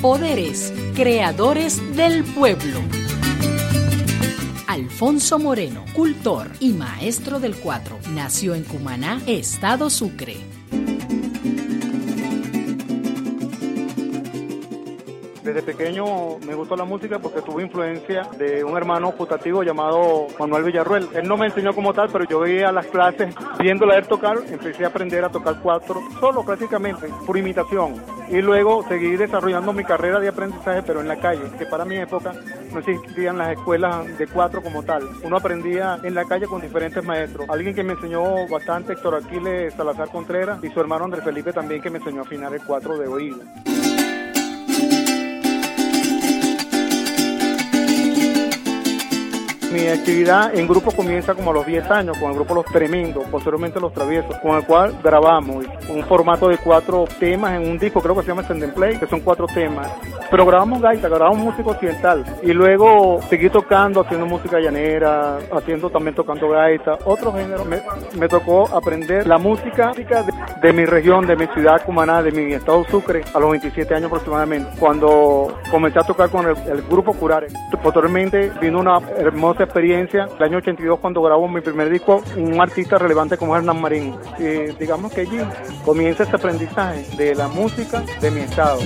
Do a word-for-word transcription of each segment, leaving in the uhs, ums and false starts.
poderes creadores del pueblo. Alfonso Moreno, cultor y maestro del cuatro, nació en Cumaná, Estado Sucre. Desde pequeño me gustó la música porque tuve influencia de un hermano putativo llamado Manuel Villarruel. Él no me enseñó como tal, pero yo veía las clases, viéndola a él tocar, empecé a aprender a tocar cuatro, solo prácticamente, por imitación. Y luego seguí desarrollando mi carrera de aprendizaje, pero en la calle, que para mi época no existían las escuelas de cuatro como tal. Uno aprendía en la calle con diferentes maestros. Alguien que me enseñó bastante, Héctor Aquiles Salazar Contreras, y su hermano Andrés Felipe también, que me enseñó a afinar el cuatro de oído. Mi actividad en grupo comienza como a los diez años con el grupo Los Tremendos, posteriormente Los Traviesos, con el cual grabamos un formato de cuatro temas en un disco, creo que se llama Stand and Play, que son cuatro temas. Pero grabamos gaita, grabamos música occidental y luego seguí tocando, haciendo música llanera, haciendo también tocando gaita, otro género. Me, me tocó aprender la música de, de mi región, de mi ciudad Cumaná, de mi estado Sucre, a los veintisiete años aproximadamente, cuando comencé a tocar con el, el grupo Curare. Posteriormente vino una hermosa experiencia, el año ochenta y dos, cuando grabó mi primer disco, un artista relevante como Hernán Marín. Y digamos que allí comienza ese aprendizaje de la música de mi estado.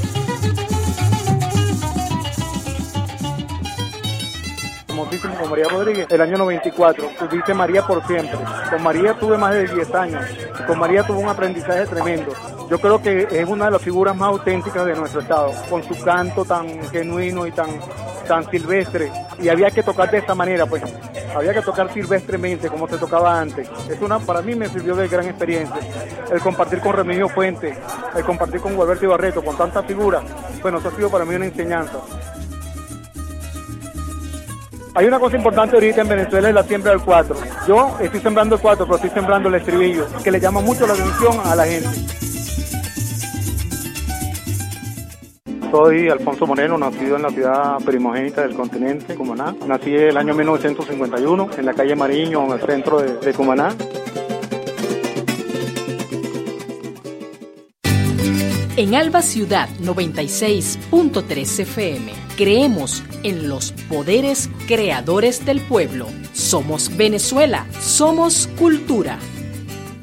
Famosísimo con María Rodríguez, el año noventa y cuatro, dice María por siempre. Con María tuve más de diez años, con María tuve un aprendizaje tremendo. Yo creo que es una de las figuras más auténticas de nuestro estado, con su canto tan genuino y tan, tan silvestre, y había que tocar de esa manera, pues, había que tocar silvestremente como se tocaba antes. Es una, para mí me sirvió de gran experiencia, el compartir con Remigio Fuentes, el compartir con Gualberto Ibarreto, con tantas figuras, bueno, eso ha sido para mí una enseñanza. Hay una cosa importante ahorita en Venezuela, es la siembra del cuatro. Yo estoy sembrando el cuatro, pero estoy sembrando el estribillo, que le llama mucho la atención a la gente. Soy Alfonso Moreno, nacido en la ciudad primogénita del continente, Cumaná. Nací el año mil novecientos cincuenta y uno, en la calle Mariño, en el centro de, de Cumaná. En Alba Ciudad noventa y seis punto tres F M, creemos en los poderes creadores del pueblo. Somos Venezuela, somos cultura.